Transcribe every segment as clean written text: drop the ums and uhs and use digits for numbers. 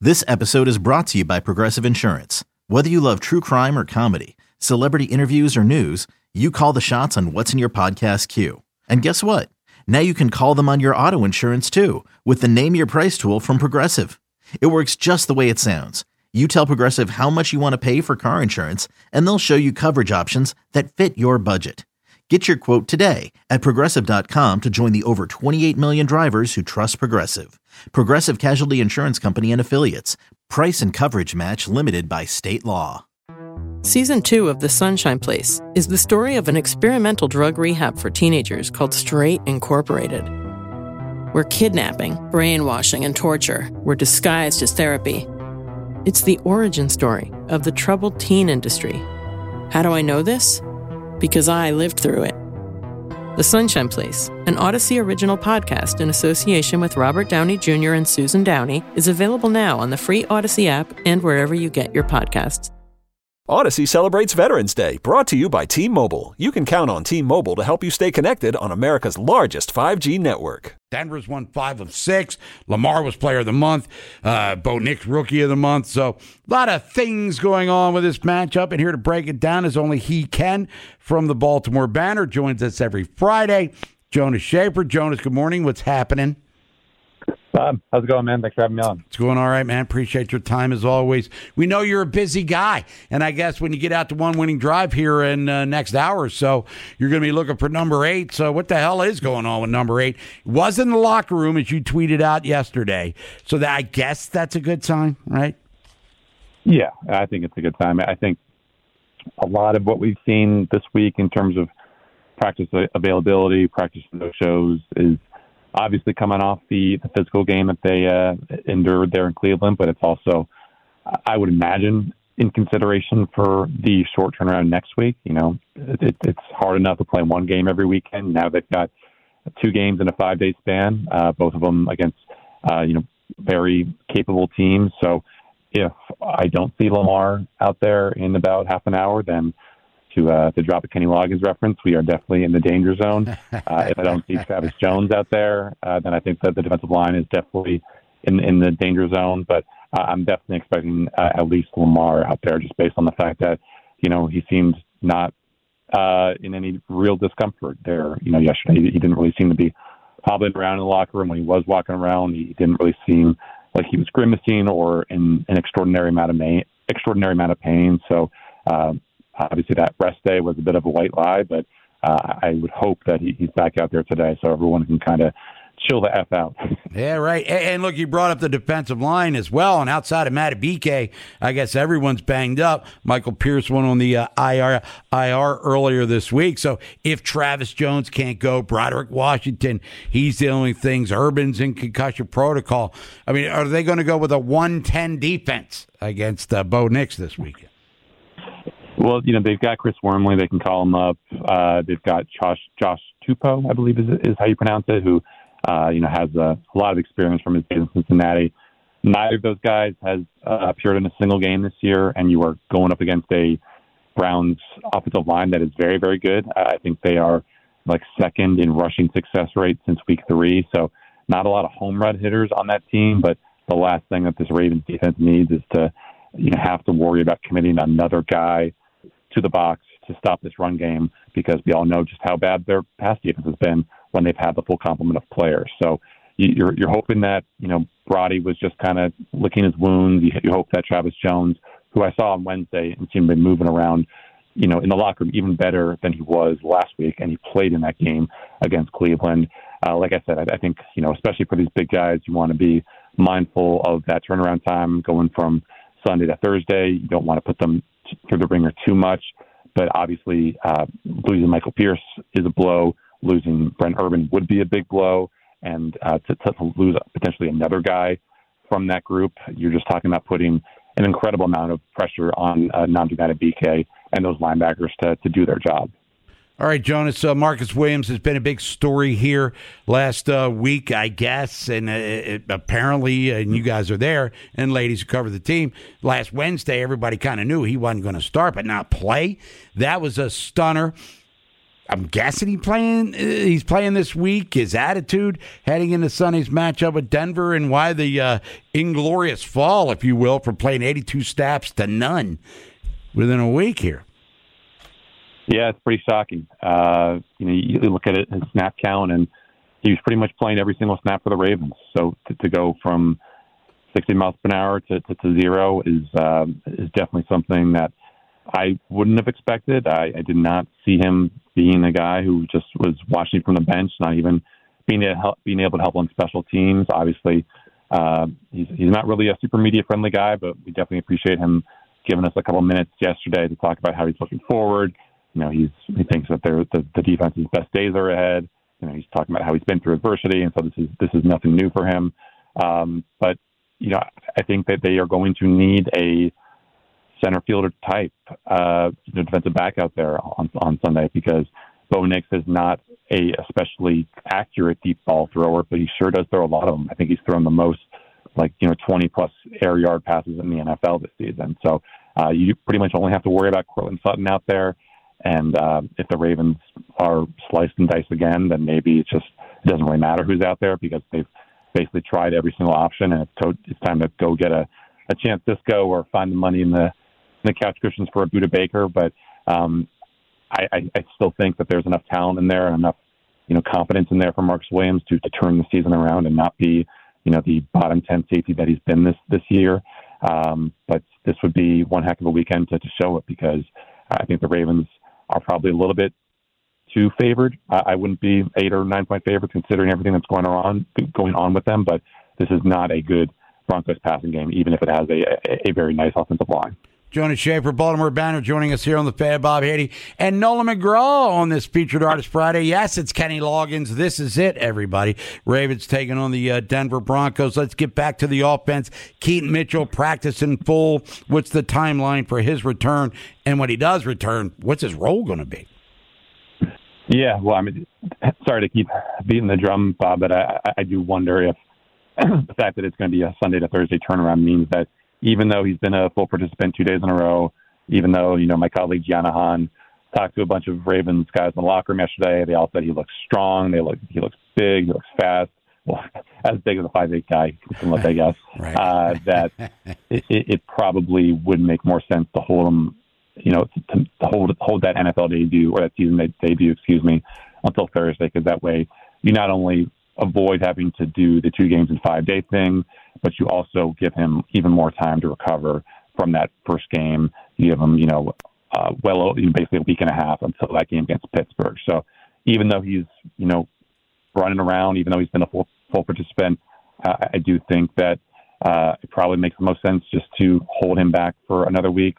This episode is brought to you by Progressive Insurance. Whether you love true crime or comedy, celebrity interviews or news, you call the shots on what's in your podcast queue. And guess what? Now you can call them on your auto insurance too with the Name Your Price tool from Progressive. It works just the way it sounds. You tell Progressive how much you want to pay for car insurance, and they'll show you coverage options that fit your budget. Get your quote today at Progressive.com to join the over 28 million drivers who trust Progressive. Progressive Casualty Insurance Company and Affiliates. Price and coverage match limited by state law. Season 2 of The Sunshine Place is the story of an experimental drug rehab for teenagers called Straight Incorporated, where kidnapping, brainwashing, and torture were disguised as therapy. It's the origin story of the troubled teen industry. How do I know this? Because I lived through it. The Sunshine Place, an Odyssey original podcast in association with Robert Downey Jr. and Susan Downey, is available now on the free Odyssey app and wherever you get your podcasts. Odyssey celebrates Veterans Day, brought to you by T-Mobile. You can count on T-Mobile to help you stay connected on America's largest 5G network. Denver's won 5 of 6. Lamar was Player of the Month. Bo Nix, Rookie of the Month. So a lot of things going on with this matchup. And here to break it down is only he can from the Baltimore Banner. Joins us every Friday. Jonas Shaffer. Jonas, good morning. What's happening? Bob, how's it going, man? Thanks for having me on. It's going all right, man. Appreciate your time as always. We know you're a busy guy, and I guess when you get out to one winning drive here in next hour or so, you're going to be looking for number 8. So what the hell is going on with number 8? Was in the locker room, as you tweeted out yesterday. So I guess that's a good sign, right? Yeah, I think it's a good sign. I think a lot of what we've seen this week in terms of practice availability, practice no-shows is obviously coming off the physical game that they endured there in Cleveland, but it's also, I would imagine, in consideration for the short turnaround next week. You know, it's hard enough to play one game every weekend. Now they've got 2 games in a 5-day span, both of them against, very capable teams. So if I don't see Lamar out there in about half an hour, then to drop a Kenny Loggins reference, we are definitely in the danger zone. If I don't see Travis Jones out there, then I think that the defensive line is definitely in the danger zone. But I'm definitely expecting at least Lamar out there, just based on the fact that, he seemed not in any real discomfort there. Yesterday he didn't really seem to be hobbling around in the locker room. When he was walking around, he didn't really seem like he was grimacing or in an extraordinary amount of pain. So, obviously, that rest day was a bit of a white lie, but I would hope that he's back out there today so everyone can kind of chill the F out. Yeah, right. And look, you brought up the defensive line as well. And outside of Madubuike, I guess everyone's banged up. Michael Pierce went on the IR earlier this week. So if Travis Jones can't go, Broderick Washington, he's the only things. Urban's in concussion protocol. I mean, are they going to go with a 110 defense against Bo Nix this weekend? Well, they've got Chris Wormley. They can call him up. They've got Josh Tupou, I believe is how you pronounce it, who, has a lot of experience from his days in Cincinnati. Neither of those guys has appeared in a single game this year, and you are going up against a Browns offensive line that is very, very good. I think they are like second in rushing success rate since week 3. So not a lot of home run hitters on that team, but the last thing that this Ravens defense needs is to have to worry about committing another guy to the box to stop this run game, because we all know just how bad their pass defense has been when they've had the full complement of players. So you're hoping that, Brody was just kind of licking his wounds. You hope that Travis Jones, who I saw on Wednesday and seemed to be moving around, in the locker room even better than he was last week, and he played in that game against Cleveland. Like I said, I think, especially for these big guys, you want to be mindful of that turnaround time going from Sunday to Thursday. You don't want to put them through the ringer too much, but obviously losing Michael Pierce is a blow. Losing Brent Urban would be a big blow, and to lose potentially another guy from that group, you're just talking about putting an incredible amount of pressure on Nnamdi Madubuike and those linebackers to do their job. All right, Jonas, Marcus Williams has been a big story here last week, I guess, and apparently, and you guys are there, and ladies who cover the team, last Wednesday, everybody kind of knew he wasn't going to start, but not play. That was a stunner. I'm guessing he's playing this week. His attitude heading into Sunday's matchup with Denver, and why the inglorious fall, if you will, from playing 82 snaps to none within a week here. Yeah, it's pretty shocking. You look at it, his snap count, and he was pretty much playing every single snap for the Ravens. So to go from 60 miles per hour to zero is definitely something that I wouldn't have expected. I did not see him being a guy who just was watching from the bench, not even being able to help on special teams. Obviously, he's not really a super media-friendly guy, but we definitely appreciate him giving us a couple minutes yesterday to talk about how he's looking forward. He thinks that the defense's best days are ahead. He's talking about how he's been through adversity, and so this is nothing new for him. But I think that they are going to need a center fielder type defensive back out there on Sunday, because Bo Nix is not a especially accurate deep ball thrower, but he sure does throw a lot of them. I think he's thrown the most, 20 plus air yard passes in the NFL this season. So you pretty much only have to worry about Courtland Sutton out there. And if the Ravens are sliced and diced again, then maybe it doesn't really matter who's out there, because they've basically tried every single option, and it's time to go get a Chance Disco or find the money in the couch cushions for a Budda Baker. But I still think that there's enough talent in there and enough confidence in there for Marcus Williams to turn the season around and not be the bottom 10 safety that he's been this year. But this would be one heck of a weekend to show it, because I think the Ravens are probably a little bit too favored. I wouldn't be 8 or 9 point favorites considering everything that's going on with them, but this is not a good Broncos passing game, even if it has a very nice offensive line. Jonas Shaffer, Baltimore Banner, joining us here on the Fan. Bob Haiti and Nolan McGraw on this Featured Artist Friday. Yes, it's Kenny Loggins. This is it, everybody. Ravens taking on the Denver Broncos. Let's get back to the offense. Keaton Mitchell practicing full. What's the timeline for his return? And when he does return, what's his role going to be? Yeah, well, sorry to keep beating the drum, Bob, but I do wonder if the fact that it's going to be a Sunday to Thursday turnaround means that even though he's been a full participant 2 days in a row, even though, my colleague Gianna Han talked to a bunch of Ravens guys in the locker room yesterday, they all said he looks strong, he looks big, he looks fast. Well, as big as a 5'8" guy can look, I guess. Right. That it probably would make more sense to hold him, to hold that NFL debut, or that season debut, until Thursday, because that way you not only avoid having to do the 2 games in 5 day thing, but you also give him even more time to recover from that first game. You give him, basically a week and a half until that game against Pittsburgh. So even though he's, running around, even though he's been a full participant, I do think that it probably makes the most sense just to hold him back for another week.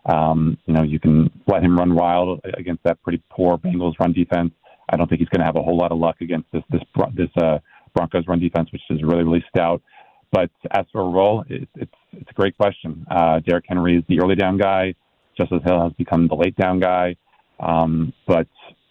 You can let him run wild against that pretty poor Bengals run defense. I don't think he's going to have a whole lot of luck against this Broncos run defense, which is really, really stout. But as for a role, it's a great question. Derrick Henry is the early down guy. Justice Hill has become the late down guy. But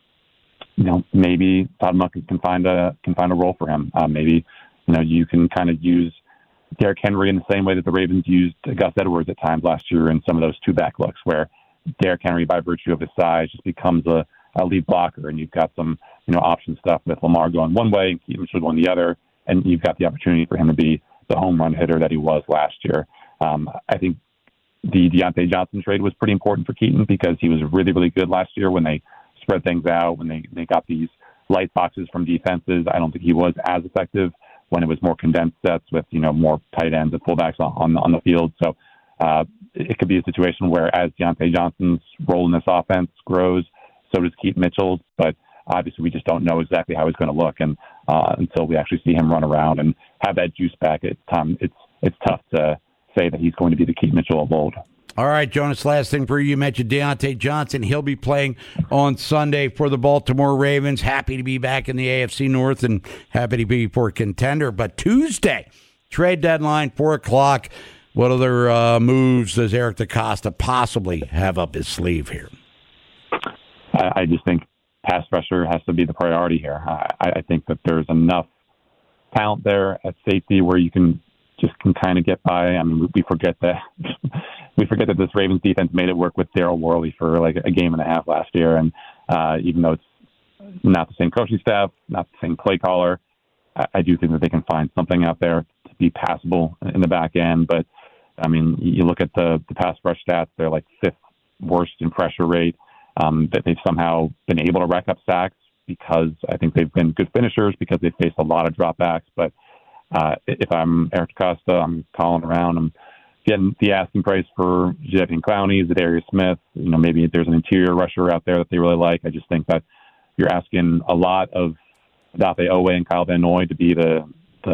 maybe Todd Monken can find a role for him. Maybe you can kind of use Derrick Henry in the same way that the Ravens used Gus Edwards at times last year in some of those 2-back looks, where Derrick Henry, by virtue of his size, just becomes a lead blocker, and you've got some option stuff with Lamar going one way and Keaton Mitchell going the other, and you've got the opportunity for him to be the home run hitter that he was last year. I think the Deontay Johnson trade was pretty important for Keaton, because he was really, really good last year when they spread things out, when they got these light boxes from defenses. I don't think he was as effective when it was more condensed sets with more tight ends and fullbacks on the field. So it could be a situation where, as Deontay Johnson's role in this offense grows, so does Keaton Mitchell. But obviously, we just don't know exactly how he's going to look, and until we actually see him run around and have that juice back, it's tough to say that he's going to be the Keaton Mitchell of old. All right, Jonas, last thing for you. You mentioned Deontay Johnson. He'll be playing on Sunday for the Baltimore Ravens. Happy to be back in the AFC North and happy to be for a contender. But Tuesday, trade deadline, 4 o'clock. What other moves does Eric DeCosta possibly have up his sleeve here? I just think pass rusher has to be the priority here. I think that there's enough talent there at safety where you can kind of get by. We forget that this Ravens defense made it work with Daryl Worley for like a game and a half last year, and even though it's not the same coaching staff, not the same play caller. I do think that they can find something out there to be passable in the back end. But, I mean, you look at the pass rush stats, they're like fifth worst in pressure rate. That they've somehow been able to rack up sacks because I think they've been good finishers because they've faced a lot of dropbacks. But if I'm Eric DeCosta, I'm calling around. I'm getting the asking price for Jadeveon Clowney, Zadarius Smith. Maybe there's an interior rusher out there that they really like. I just think that you're asking a lot of Odafe Owe and Kyle Van Noy to be the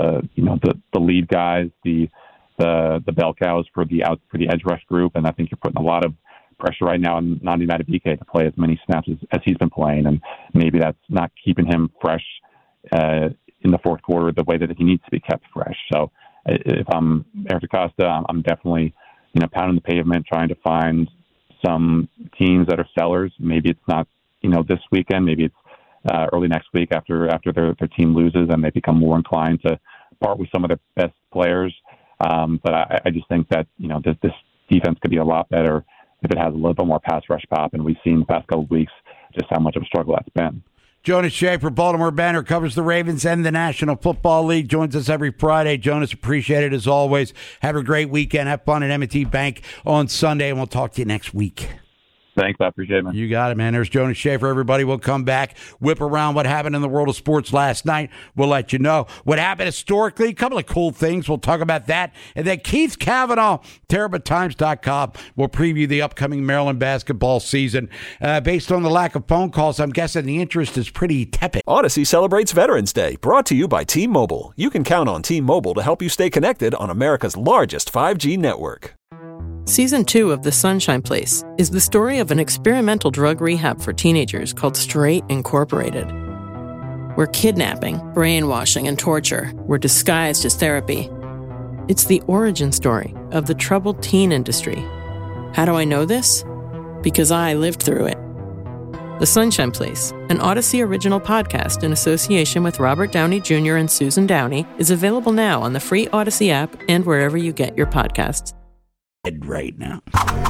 lead guys, the bell cows for the edge rush group, and I think you're putting a lot of pressure right now on Nnamdi Madubuike to play as many snaps as he's been playing, and maybe that's not keeping him fresh in the fourth quarter the way that he needs to be kept fresh. So if I'm Eric DeCosta, I'm definitely pounding the pavement, trying to find some teams that are sellers. Maybe it's not this weekend, maybe it's early next week after their team loses and they become more inclined to part with some of their best players. But I just think that this defense could be a lot better if it has a little bit more pass rush pop, and we've seen the past couple of weeks just how much of a struggle that's been. Jonas Shaffer, Baltimore Banner, covers the Ravens and the National Football League, joins us every Friday. Jonas, appreciate it as always. Have a great weekend. Have fun at M&T Bank on Sunday, and we'll talk to you next week. Thanks. I appreciate it, man. You got it, man. There's Jonas Shaffer, everybody. We'll come back, whip around what happened in the world of sports last night. We'll let you know what happened historically. A couple of cool things. We'll talk about that. And then Keith Kavanaugh, TerrabitTimes.com, will preview the upcoming Maryland basketball season. Based on the lack of phone calls, I'm guessing the interest is pretty tepid. Odyssey celebrates Veterans Day, brought to you by T-Mobile. You can count on T-Mobile to help you stay connected on America's largest 5G network. Season 2 of The Sunshine Place is the story of an experimental drug rehab for teenagers called Straight Incorporated, where kidnapping, brainwashing, and torture were disguised as therapy. It's the origin story of the troubled teen industry. How do I know this? Because I lived through it. The Sunshine Place, an Odyssey original podcast in association with Robert Downey Jr. and Susan Downey, is available now on the free Odyssey app and wherever you get your podcasts. Right now.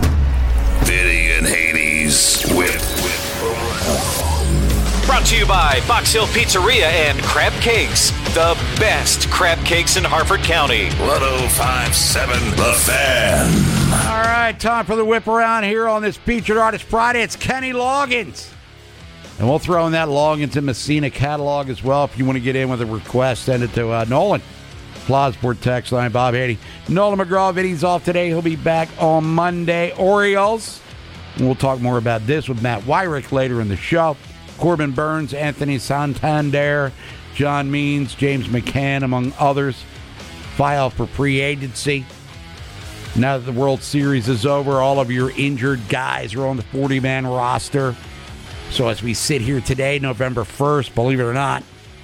Biddy and Hades Brought to you by Box Hill Pizzeria and Crab Cakes, the best crab cakes in Harford County. 105.7 The Fan. All right, time for the whip around here on this Featured Artist Friday. It's Kenny Loggins. And we'll throw in that Loggins and Messina catalog as well. If you want to get in with a request, send it to Nolan. Plasport text line, Bob Haney. Nolan McGraw, Vinny's off today. He'll be back on Monday. Orioles. And we'll talk more about this with Matt Wyrick later in the show. Corbin Burns, Anthony Santander, John Means, James McCann, among others, file for free agency. Now that the World Series is over, all of your injured guys are on the 40-man roster. So as we sit here today, November 1st, believe it or not,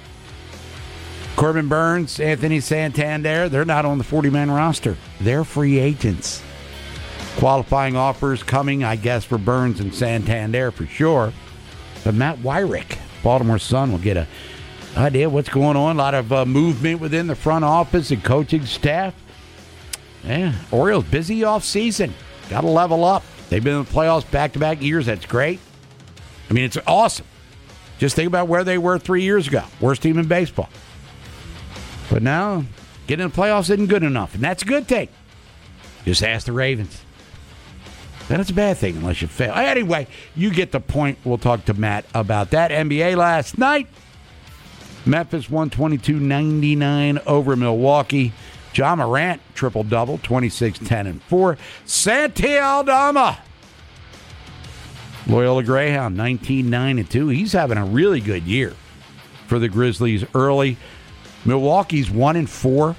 Corbin Burns, Anthony Santander, they're not on the 40-man roster. They're free agents. Qualifying offers coming, I guess, for Burns and Santander for sure. But Matt Wyrick, Baltimore Sun, will get an idea what's going on. A lot of movement within the front office and coaching staff. Yeah, Orioles busy off season. Got to level up. They've been in the playoffs back-to-back years. That's great. I mean, it's awesome. Just think about where they were 3 years ago. Worst team in baseball. But now, getting in the playoffs isn't good enough, and that's a good thing. Just ask the Ravens. Then it's a bad thing unless you fail. Anyway, you get the point. We'll talk to Matt about that. NBA last night. Memphis 122-99 over Milwaukee. Ja Morant, triple-double, 26, 10, and 4. Santi Aldama. Loyola Greyhound, 19, 9, and 2. He's having a really good year for the Grizzlies early. Milwaukee's 1-4.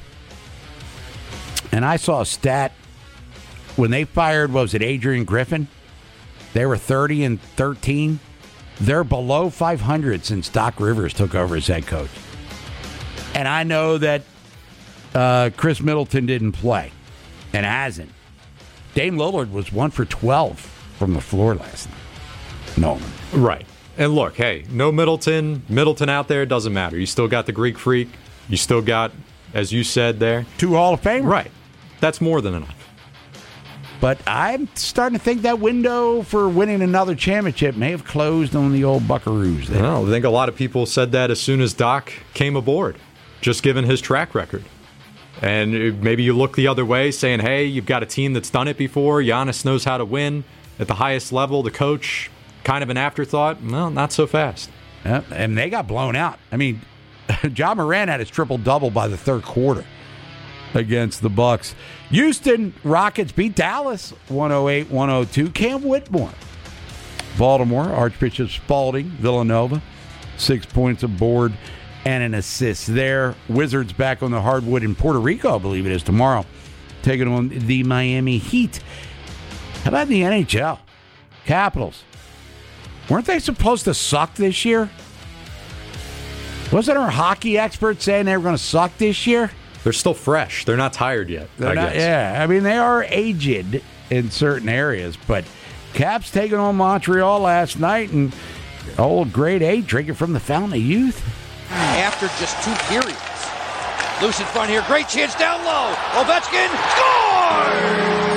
And I saw a stat when they fired, what was it, Adrian Griffin? They were 30-13. They're below 500 since Doc Rivers took over as head coach. And I know that Chris Middleton didn't play and hasn't. Dame Lillard was 1 for 12 from the floor last night. No. Right. And look, hey, no Middleton out there, doesn't matter. You still got the Greek Freak. You still got, as you said there, 2 Hall of Famers. Right. That's more than enough. But I'm starting to think that window for winning another championship may have closed on the old Buckaroos there. Well, I think a lot of people said that as soon as Doc came aboard, just given his track record. And maybe you look the other way saying, hey, you've got a team that's done it before. Giannis knows how to win at the highest level. The coach, kind of an afterthought. Well, not so fast. Yeah, and they got blown out. I mean, John Moran had his triple-double by the third quarter against the Bucks. Houston Rockets beat Dallas 108-102. Cam Whitmore. Baltimore, Archbishop Spalding, Villanova, 6 points aboard and an assist there. Wizards back on the hardwood in Puerto Rico, I believe it is, tomorrow, taking on the Miami Heat. How about the NHL? Capitals. Weren't they supposed to suck this year? Wasn't our hockey expert saying they were going to suck this year? They're still fresh. They're not tired yet, I guess. Yeah, I mean, they are aged in certain areas, but Caps taking on Montreal last night, and old grade 8 drinking from the fountain of youth. After just 2 periods. Loose in front here. Great chance down low. Ovechkin scores!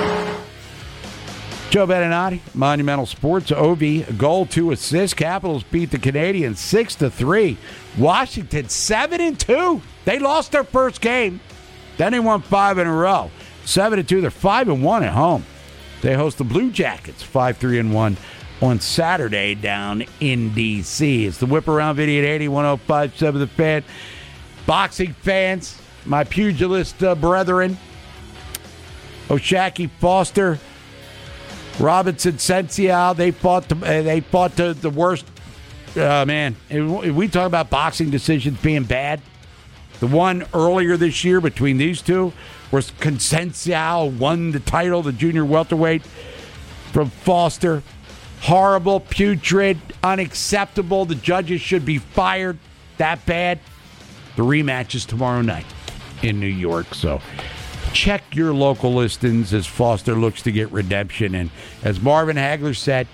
Joe Beninati, Monumental Sports. Ovi, a goal, 2 assists. Capitals beat the Canadiens 6-3. Washington 7-2. They lost their first game. Then they won 5 in a row. 7-2. They're 5-1 at home. They host the Blue Jackets 5-3-1 on Saturday down in D.C. It's the Whip Around Video at 80-105.7 The Fan. Boxing fans, my pugilist brethren, O'Shaquie Foster, Robinson Sensial, they fought the worst. Man, we talk about boxing decisions being bad. The one earlier this year between these two was Consensual won the title, the junior welterweight from Foster. Horrible, putrid, unacceptable. The judges should be fired. That bad. The rematch is tomorrow night in New York. So check your local listings as Foster looks to get redemption. And as Marvin Hagler said,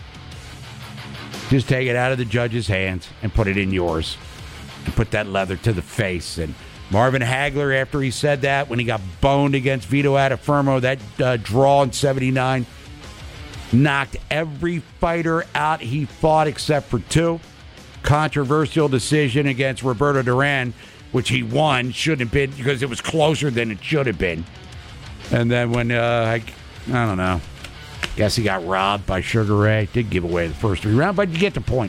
just take it out of the judge's hands and put it in yours. And put that leather to the face. And Marvin Hagler, after he said that, when he got boned against Vito Adafirmo, that draw in 79, knocked every fighter out he fought except for 2. Controversial decision against Roberto Duran, which he won, shouldn't have been, because it was closer than it should have been. And then when, I don't know, guess he got robbed by Sugar Ray. Did give away the first 3 rounds, but you get the point.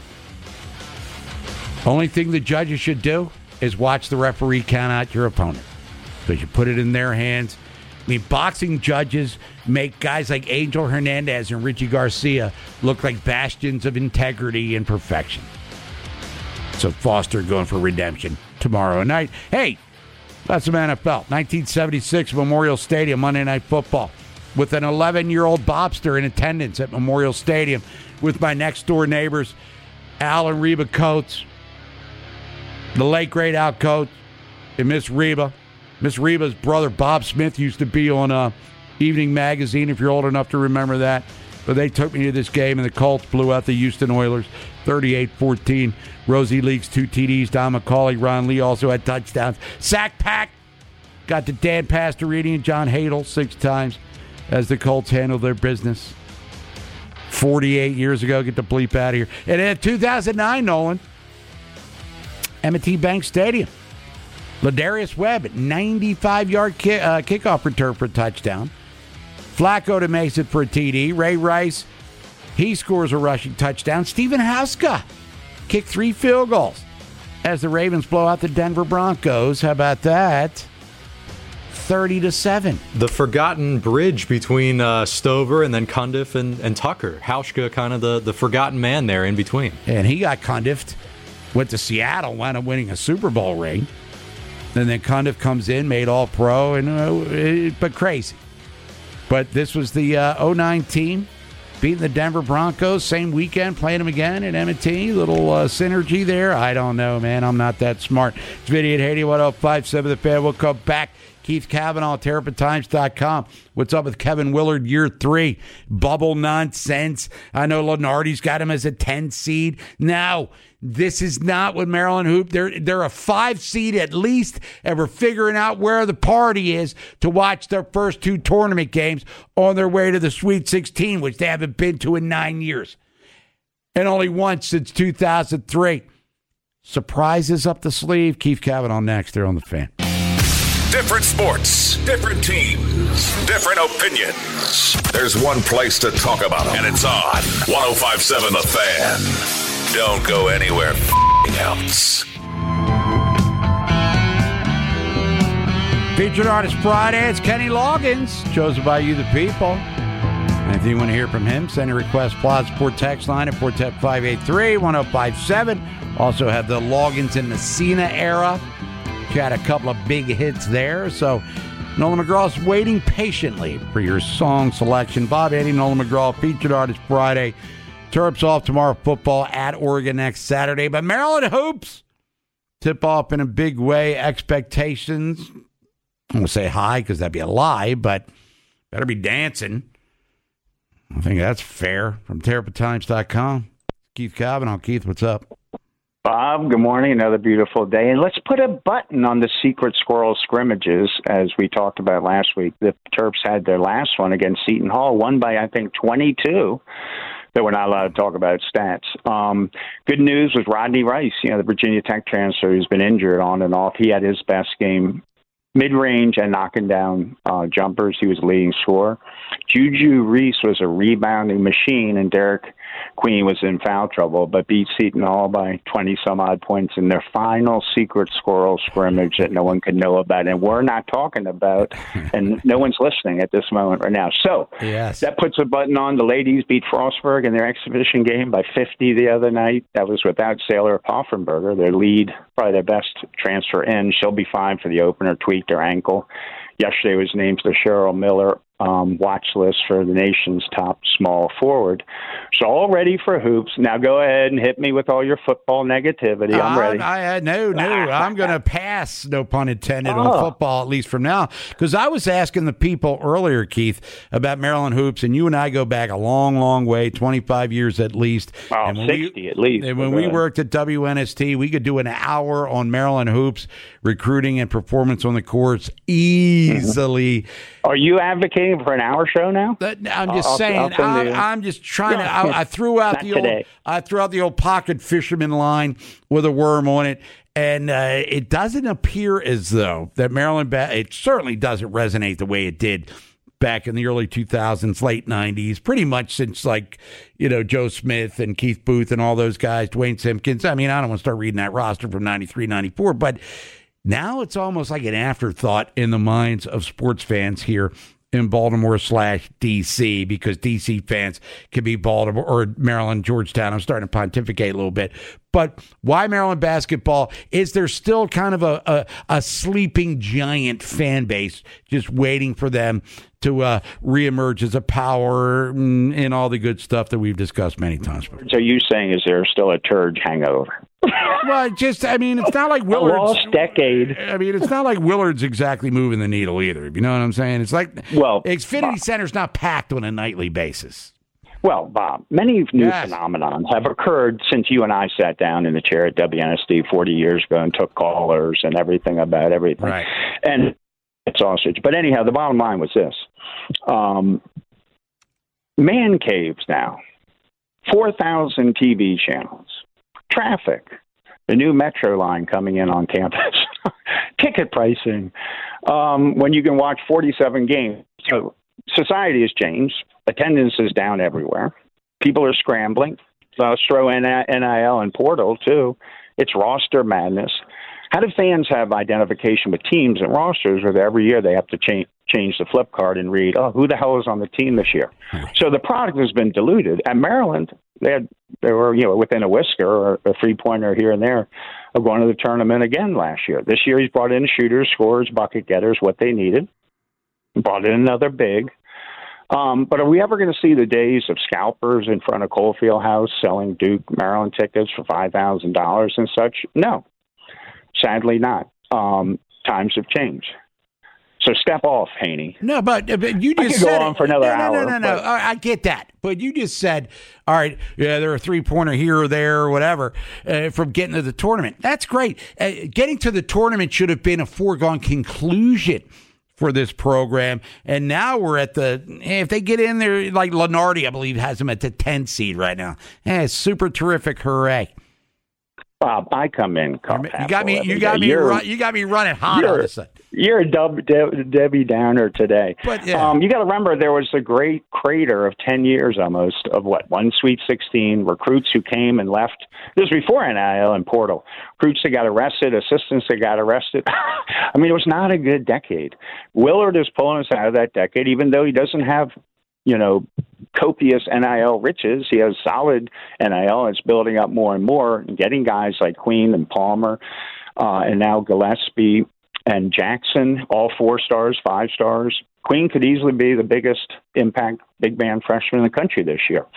Only thing the judges should do is watch the referee count out your opponent, because you put it in their hands. I mean, boxing judges make guys like Angel Hernandez and Richie Garcia look like bastions of integrity and perfection. So Foster going for redemption tomorrow night. Hey, that's some NFL. 1976 Memorial Stadium, Monday Night Football, with an 11-year-old Bobster in attendance at Memorial Stadium with my next-door neighbors, Al and Reba Coates, the late, great Al Coates, and Miss Reba. Miss Reba's brother, Bob Smith, used to be on Evening Magazine, if you're old enough to remember that. But they took me to this game, and the Colts blew out the Houston Oilers 38-14. Rosie Leaks, 2 TDs. Don McCauley, Ron Lee also had touchdowns. Sack Pack got to Dan Pastorini and John Hadel 6 times as the Colts handled their business. 48 years ago, get the bleep out of here. And in 2009, Nolan, M&T Bank Stadium. Ladarius Webb, 95-yard kickoff return for a touchdown. Flacco to Mason for a TD. Ray Rice, he scores a rushing touchdown. Stephen Hauska kicked 3 field goals as the Ravens blow out the Denver Broncos. How about that? 30-7. The forgotten bridge between Stover and then Cundiff and Tucker. Hauska, kind of the forgotten man there in between. And he got Cundiff, went to Seattle, wound up winning a Super Bowl ring. And then Cundiff comes in, made All-Pro, and but crazy. But this was the 09 team beating the Denver Broncos. Same weekend, playing them again at M&T. Little synergy there. I don't know, man. I'm not that smart. It's Video at 80-105.7 The Fan. We'll come back. Keith Cavanaugh, TerrapinTimes.com. What's up with Kevin Willard, year 3? Bubble nonsense. I know Lenardi's got him as a 10 seed. No, This is not what Maryland hoop. They're a 5 seed at least, and we're figuring out where the party is to watch their first 2 tournament games on their way to the Sweet 16, which they haven't been to in 9 years. And only once since 2003. Surprises up the sleeve. Keith Cavanaugh next. They're on the Fan. Different sports, different teams, different opinions. There's one place to talk about them, and it's on 105.7 The Fan. Don't go anywhere else. Featured Artist Friday. It's Kenny Loggins, chosen by you, the people. And if you want to hear from him, send a request. Plaza Sport text line at 410-583-1057. Also have the Loggins in the Cena era. Had a couple of big hits there. So Nolan McGraw's waiting patiently for your song selection. Bob Eddy, Nolan McGraw, Featured Artist Friday. Terps off tomorrow, football at Oregon next Saturday. But Maryland hoops tip off in a big way. Expectations, I'm going to say high because that'd be a lie, but better be dancing. I think that's fair. From TerrapinTimes.com. Keith Cavanaugh. Keith, what's up? Bob, good morning. Another beautiful day. And let's put a button on the secret squirrel scrimmages, as we talked about last week. The Terps had their last one against Seton Hall, won by, I think, 22. That we're not allowed to talk about stats. Good news with Rodney Rice, the Virginia Tech transfer who's been injured on and off. He had his best game, mid-range and knocking down jumpers. He was the leading scorer. Juju Reese was a rebounding machine, and Derek Queen was in foul trouble, but beat Seton Hall by 20-some-odd points in their final secret squirrel scrimmage that no one could know about, and we're not talking about, and no one's listening at this moment right now. So yes. That puts a button on. The ladies beat Frostburg in their exhibition game by 50 the other night. That was without Sailor Poffenberger, their lead, probably their best transfer in. She'll be fine for the opener, tweaked her ankle. Yesterday was named to the Cheryl Miller watch list for the nation's top small forward. So all ready for hoops. Now go ahead and hit me with all your football negativity. I'm ready. No. I'm going to pass, no pun intended, on football, at least from now. Because I was asking the people earlier, Keith, about Maryland hoops, and you and I go back a long, long way, 25 years at least. Oh, 60 at least. And when we worked at WNST, we could do an hour on Maryland hoops, recruiting and performance on the courts easily. Mm-hmm. Are you advocating for an hour show now? I'm just saying. I'm just trying to. I threw out the old pocket fisherman line with a worm on it, and it doesn't appear as though that Maryland. It certainly doesn't resonate the way it did back in the early 2000s, late 90s, pretty much since Joe Smith and Keith Booth and all those guys, Dwayne Simpkins. I mean, I don't want to start reading that roster from 93, 94, but now it's almost like an afterthought in the minds of sports fans here in Baltimore/D.C. because D.C. fans can be Baltimore or Maryland, Georgetown. I'm starting to pontificate a little bit. But why Maryland basketball? Is there still kind of a sleeping giant fan base just waiting for them to reemerge as a power and all the good stuff that we've discussed many times before? So you saying is there still a turd hangover? Well, it's not like Willard's. A lost decade. I mean, it's not like Willard's exactly moving the needle either. You know what I'm saying? It's like, Xfinity Center's not packed on a nightly basis. Well, Bob, many new phenomenons have occurred since you and I sat down in the chair at WNSD 40 years ago and took callers and everything about everything. Right. And it's sausage. But anyhow, the bottom line was this. Man caves now, 4,000 TV channels, traffic, the new metro line coming in on campus, ticket pricing, when you can watch 47 games. So society has changed. Attendance is down everywhere. People are scrambling. Let's throw in NIL and portal, too. It's roster madness. How do fans have identification with teams and rosters where every year they have to change the flip card and read, who the hell is on the team this year? So the product has been diluted. At Maryland, they were within a whisker or a three-pointer here and there of going to the tournament again last year. This year he's brought in shooters, scorers, bucket getters, what they needed. Brought in another big. But are we ever going to see the days of scalpers in front of Coalfield House selling Duke Maryland tickets for $5,000 and such? No, sadly not. Times have changed. So step off, Haney. No, but you just I could said go on for another hour. No. I get that. But you just said, all right, yeah, there are a 3-pointer here or there or whatever from getting to the tournament. That's great. Getting to the tournament should have been a foregone conclusion for this program. And now we're at if they get in there, like Lenardi, I believe, has them at the 10 seed right now. Super terrific. Hooray. Bob, I come in. You got me running hot on this. You're a Debbie Downer today. But yeah. You got to remember there was a great crater of 10 years almost of one Sweet 16 recruits who came and left. This was before NIL and portal. Recruits that got arrested, assistants that got arrested. I mean, it was not a good decade. Willard is pulling us out of that decade, even though he doesn't have copious NIL riches. He has solid NIL. It's building up more and more, and getting guys like Queen and Palmer, and now Gillespie and Jackson, all 4 stars, 5 stars. Queen could easily be the biggest impact big man freshman in the country this year.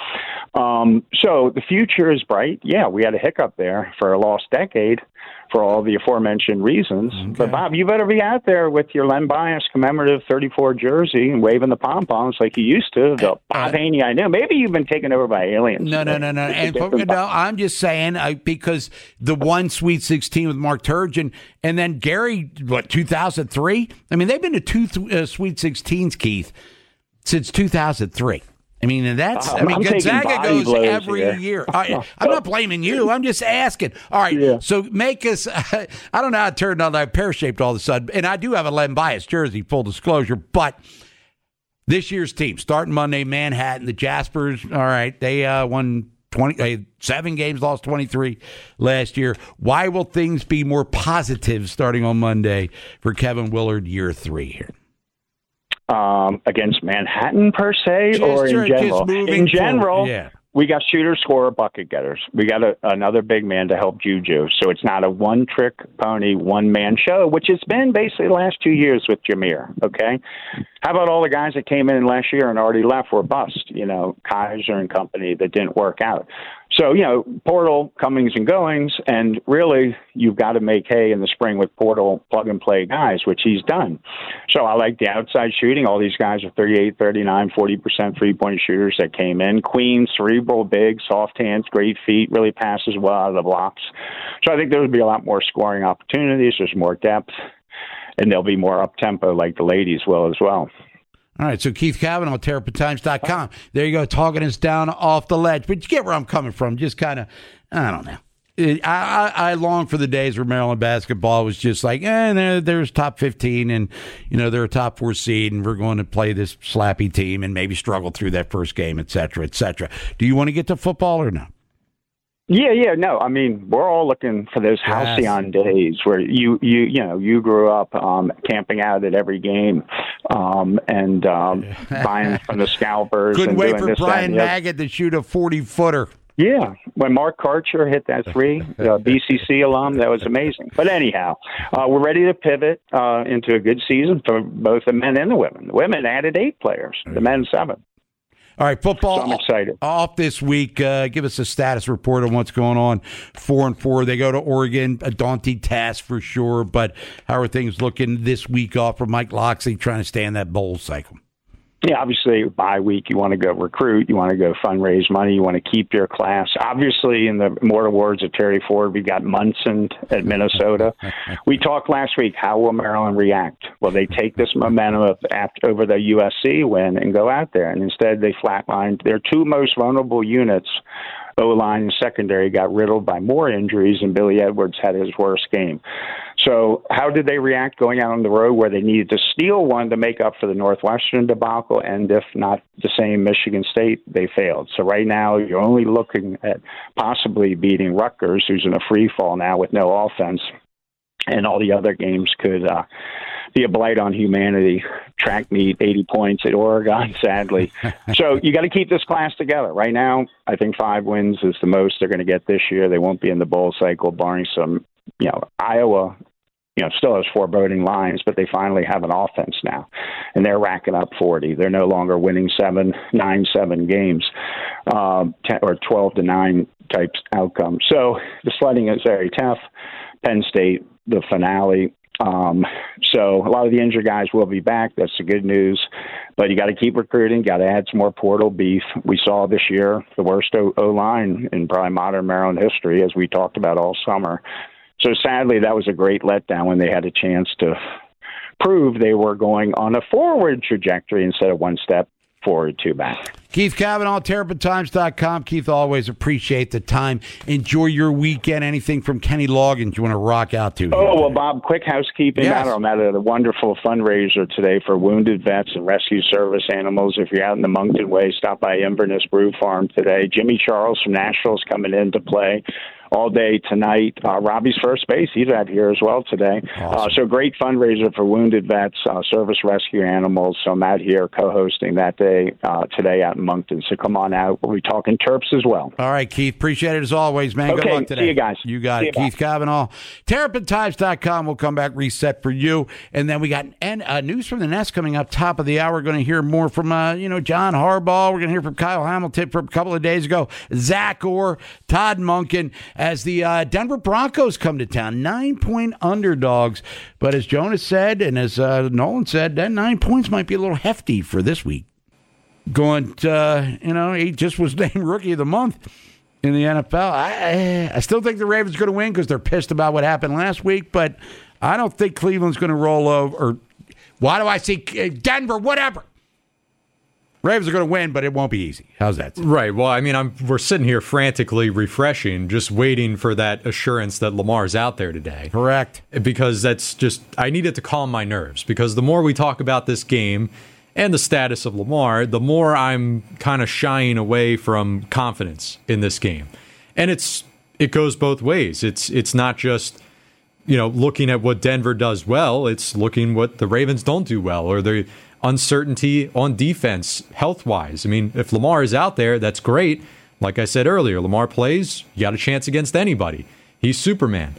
So the future is bright. Yeah, we had a hiccup there for a lost decade for all the aforementioned reasons. Okay. But, Bob, you better be out there with your Len Bias commemorative 34 jersey and waving the pom-poms like you used to. The Bob Haney I knew. Maybe you've been taken over by aliens. No. And I'm just saying because the one Sweet 16 with Mark Turgeon and then Gary, 2003? I mean, they've been to 2 Sweet 16s, Keith, since 2003. I mean, Gonzaga goes every year. I'm not blaming you. I'm just asking. All right, yeah. So make us. I don't know how it turned out. I'm pear-shaped all of a sudden, and I do have a Len Bias jersey. Full disclosure, but this year's team starting Monday, Manhattan, the Jaspers. All right, they won 7 games, lost 23 last year. Why will things be more positive starting on Monday for Kevin Willard, year 3 here? Against Manhattan per se, or in general? In general, yeah. We got shooters, scorer, bucket getters. We got another big man to help Juju. So it's not a one-trick pony, one-man show, which it's been basically the last 2 years with Jameer, okay? How about all the guys that came in last year and already left were bust, Kaiser and company that didn't work out. So, portal comings and goings, and really you've got to make hay in the spring with portal plug-and-play guys, which he's done. So I like the outside shooting. All these guys are 38, 39, 40% three-point shooters that came in. Queen, cerebral, big, soft hands, great feet, really passes well out of the blocks. So I think there will be a lot more scoring opportunities. There's more depth, and there'll be more up-tempo like the ladies will as well. All right, so Keith Cavanaugh, TerrapinTimes.com. There you go, talking us down off the ledge. But you get where I'm coming from. Just kind of, I don't know. I long for the days where Maryland basketball was just like, there's top 15 and, they're a top 4 seed and we're going to play this slappy team and maybe struggle through that first game, et cetera, et cetera. Do you want to get to football or no? Yeah, no. I mean, we're all looking for those halcyon days where you grew up camping out at every game and buying from the scalpers. Couldn't and wait doing for this, Brian that, Maggott to shoot a 40-footer. Yeah, when Mark Karcher hit that 3, BCC alum, that was amazing. But anyhow, we're ready to pivot into a good season for both the men and the women. The women added 8 players, the men 7. All right, football. So I'm excited. Off this week. Give us a status report on what's going on. 4-4. They go to Oregon. A daunting task for sure. But how are things looking this week off for Mike Locksley trying to stay in that bowl cycle? Yeah, obviously, bye week, you want to go recruit, you want to go fundraise money, you want to keep your class. Obviously, in the immortal words of Terry Ford, we got Munson at Minnesota. We talked last week, how will Maryland react? Will they take this momentum over the USC win and go out there? And instead, they flatlined. Their 2 most vulnerable units, O-line and secondary, got riddled by more injuries, and Billy Edwards had his worst game. So how did they react going out on the road where they needed to steal one to make up for the Northwestern debacle, and if not the same Michigan State, they failed. So right now you're only looking at possibly beating Rutgers, who's in a free fall now with no offense, and all the other games could be a blight on humanity. Track meet, 80 points at Oregon, sadly. So you got to keep this class together. Right now, I think 5 wins is the most they're going to get this year. They won't be in the bowl cycle, barring some, Iowa, still has foreboding lines, but they finally have an offense now, and they're racking up 40. They're no longer winning 9-7 games, 10 or 12-9 types outcomes. So the sledding is very tough. Penn State, the finale. So a lot of the injured guys will be back. That's the good news. But you got to keep recruiting, got to add some more portal beef. We saw this year the worst O-line in probably modern Maryland history, as we talked about all summer. So sadly, that was a great letdown when they had a chance to prove they were going on a forward trajectory instead of one step forward, two back. Keith Cavanaugh, TerrapinTimes.com. Keith, always appreciate the time. Enjoy your weekend. Anything from Kenny Loggins you want to rock out to? Oh, well, Bob, quick housekeeping Yes. matter. I'm at a wonderful fundraiser today for wounded vets and rescue service animals. If you're out in the Moncton Way, stop by Inverness Brew Farm today. Jimmy Charles from Nashville is coming in to play all day tonight. Robbie's first base, he's out here as well today. Awesome. So great fundraiser for wounded vets, service rescue animals. So I'm out here co-hosting that day today out in Moncton. So come on out. We'll be talking Terps as well. All right, Keith. Appreciate it as always, man. Okay, Good luck today. see you guys. You got See it. you, Keith Cavanaugh. TerrapinTimes.com. We'll come back, reset for you. And then we got news from the Nest coming up top of the hour. We're going to hear more from, John Harbaugh. We're going to hear from Kyle Hamilton from a couple of days ago. Zach Orr, Todd Monken, as the Denver Broncos come to town. 9-point underdogs. But as Jonas said, and as Nolan said, that 9 points might be a little hefty for this week. Going to, he just was named Rookie of the Month in the NFL. I still think the Ravens are going to win because they're pissed about what happened last week, but I don't think Cleveland's going to roll over. Or why do I see Denver? Whatever. Ravens are going to win, but it won't be easy. How's that? Right. Well, I mean, we're sitting here frantically refreshing, just waiting for that assurance that Lamar's out there today. Correct. Because I needed to calm my nerves, because the more we talk about this game and the status of Lamar, the more I'm kind of shying away from confidence in this game. And it goes both ways. It's not just, looking at what Denver does well. It's looking what the Ravens don't do well, or the uncertainty on defense health-wise. I mean, if Lamar is out there, that's great. Like I said earlier, Lamar plays, you got a chance against anybody. He's Superman.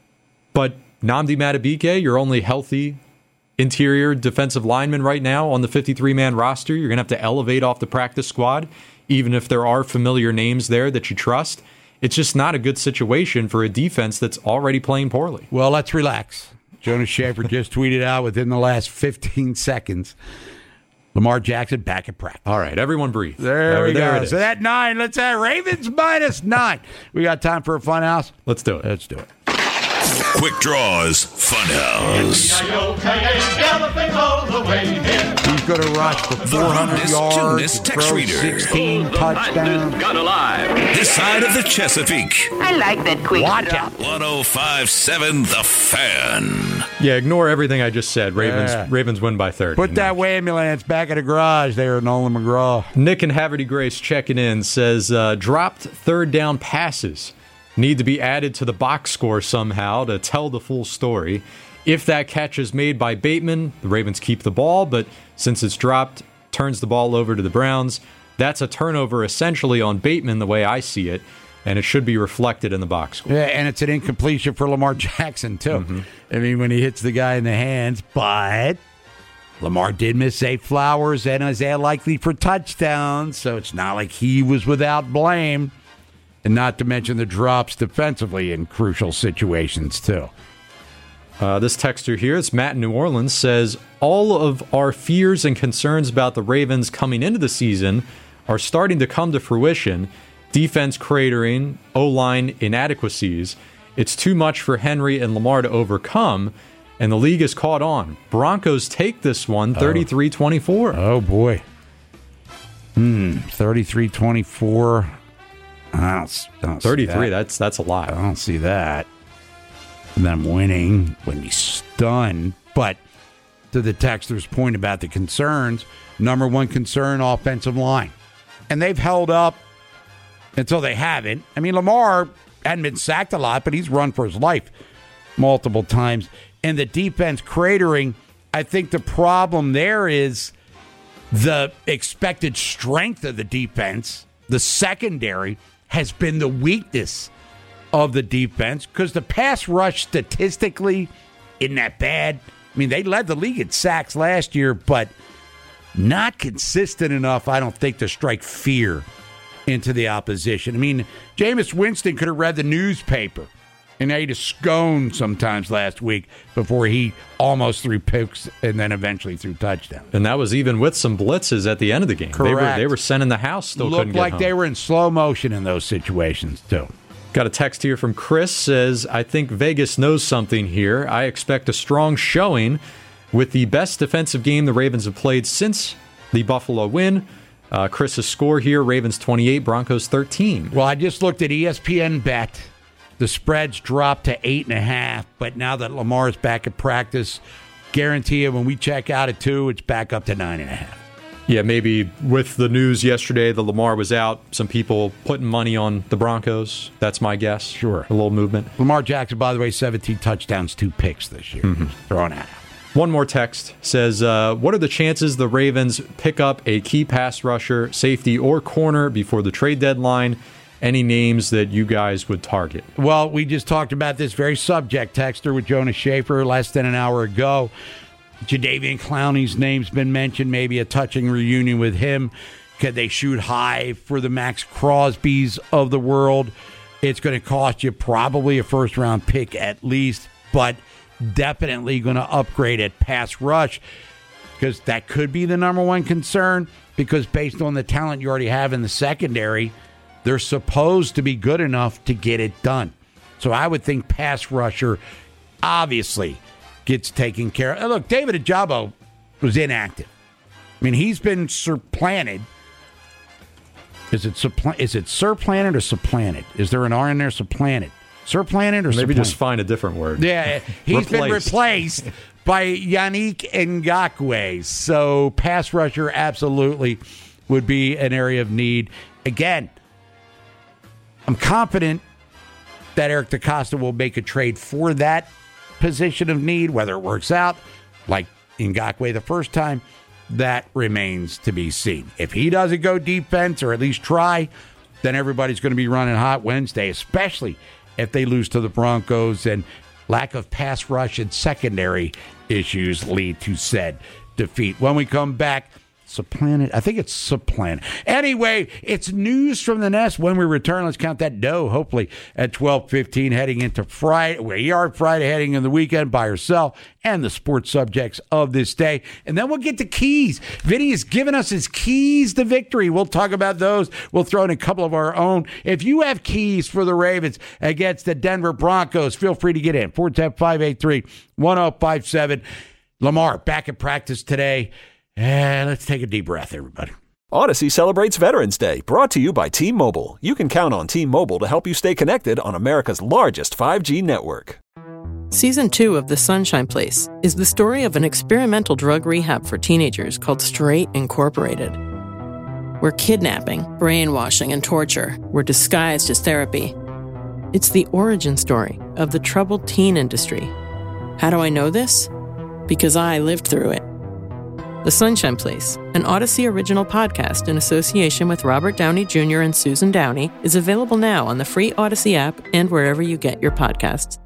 But Nnamdi Madubuike, your only healthy interior defensive lineman right now on the 53-man roster. You're going to have to elevate off the practice squad, even if there are familiar names there that you trust. It's just not a good situation for a defense that's already playing poorly. Well, let's relax. Jonas Schaefer just tweeted out within the last 15 seconds, Lamar Jackson back at practice. All right, everyone breathe. There we go. It is. So that 9, let's have Ravens -9. We got time for a fun house? Let's do it. Let's do it. Quick Draws Funhouse. He's going to rush for 400 yards, text throw reader. 16 touchdowns. This side of the Chesapeake. I like that quick Watch draw. out. 105.7 The Fan. Yeah, ignore everything I just said. Ravens win by 30. Put that ambulance back in the garage there, Nolan McGraw. Nick and Haverty Grace checking in says, dropped third down passes need to be added to the box score somehow to tell the full story. If that catch is made by Bateman, the Ravens keep the ball, but since it's dropped, turns the ball over to the Browns. That's a turnover essentially on Bateman the way I see it, and it should be reflected in the box score. Yeah, and it's an incompletion for Lamar Jackson, too. Mm-hmm. I mean, when he hits the guy in the hands, but Lamar did miss Zay Flowers and Isaiah Likely for touchdowns, so it's not like he was without blame. And not to mention the drops defensively in crucial situations, too. This texter here, it's Matt in New Orleans, says, all of our fears and concerns about the Ravens coming into the season are starting to come to fruition. Defense cratering, O-line inadequacies. It's too much for Henry and Lamar to overcome, and the league is caught on. Broncos take this one, 33-24. Oh, boy. 33-24. I don't 33, that's a lot. I don't see that. Them winning when he's stunned. But to the texter's point about the concerns, number one concern, offensive line. And they've held up until they haven't. I mean, Lamar hadn't been sacked a lot, but he's run for his life multiple times. And the defense cratering, I think the problem there is the expected strength of the defense, the secondary, has been the weakness of the defense because the pass rush statistically isn't that bad. I mean, they led the league in sacks last year, but not consistent enough, I don't think, to strike fear into the opposition. I mean, Jameis Winston could have read the newspaper And ate a scone sometimes last week before he almost threw picks and then eventually threw touchdowns. And that was even with some blitzes at the end of the game. Correct. They were sending the house, still couldn't get home. Looked like they were in slow motion in those situations, too. Got a text here from Chris, says, I think Vegas knows something here. I expect a strong showing with the best defensive game the Ravens have played since the Buffalo win. Chris's score here, Ravens 28, Broncos 13. Well, I just looked at ESPN Bet. The spread's dropped to 8.5, but now that Lamar's back at practice, guarantee you when we check out at 2, it's back up to 9.5. Yeah, maybe with the news yesterday that Lamar was out, some people putting money on the Broncos. That's my guess. Sure. A little movement. Lamar Jackson, by the way, 17 touchdowns, 2 picks this year. Throwing that out. One more text says, what are the chances the Ravens pick up a key pass rusher, safety, or corner before the trade deadline? Any names that you guys would target? Well, we just talked about this very subject, texter, with Jonas Schaefer less than an hour ago. Jadeveon Clowney's name's been mentioned, maybe a touching reunion with him. Could they shoot high for the Max Crosbys of the world? It's going to cost you probably a first-round pick at least, but definitely going to upgrade at pass rush because that could be the number one concern because based on the talent you already have in the secondary, they're supposed to be good enough to get it done. So I would think pass rusher obviously gets taken care of. Look, David Ojabo was inactive. I mean, he's been supplanted. Is it surplanted or supplanted? Is there an R in there? Supplanted. Surplanted or maybe supplanted? Just find a different word. Yeah, he's been replaced by Yannick Ngakoue. So pass rusher absolutely would be an area of need. Again, I'm confident that Eric DeCosta will make a trade for that position of need, whether it works out like Ngakoue the first time. That remains to be seen. If he doesn't go defense or at least try, then everybody's going to be running hot Wednesday, especially if they lose to the Broncos and lack of pass rush and secondary issues lead to said defeat. When we come back, supplanted. I think it's supplanted. Anyway, it's news from the nest. When we return, let's count that dough, hopefully at 12:15 heading into Friday. We are Friday heading in the weekend, buy or sell, and the sports subjects of this day. And then we'll get to keys. Vinny has given us his keys to victory. We'll talk about those. We'll throw in a couple of our own. If you have keys for the Ravens against the Denver Broncos, feel free to get in. 410-583-1057. Lamar back at practice today. And let's take a deep breath, everybody. Odyssey celebrates Veterans Day, brought to you by T-Mobile. You can count on T-Mobile to help you stay connected on America's largest 5G network. Season 2 of The Sunshine Place is the story of an experimental drug rehab for teenagers called Straight Incorporated, where kidnapping, brainwashing, and torture were disguised as therapy. It's the origin story of the troubled teen industry. How do I know this? Because I lived through it. The Sunshine Place, an Odyssey original podcast in association with Robert Downey Jr. and Susan Downey, is available now on the free Odyssey app and wherever you get your podcasts.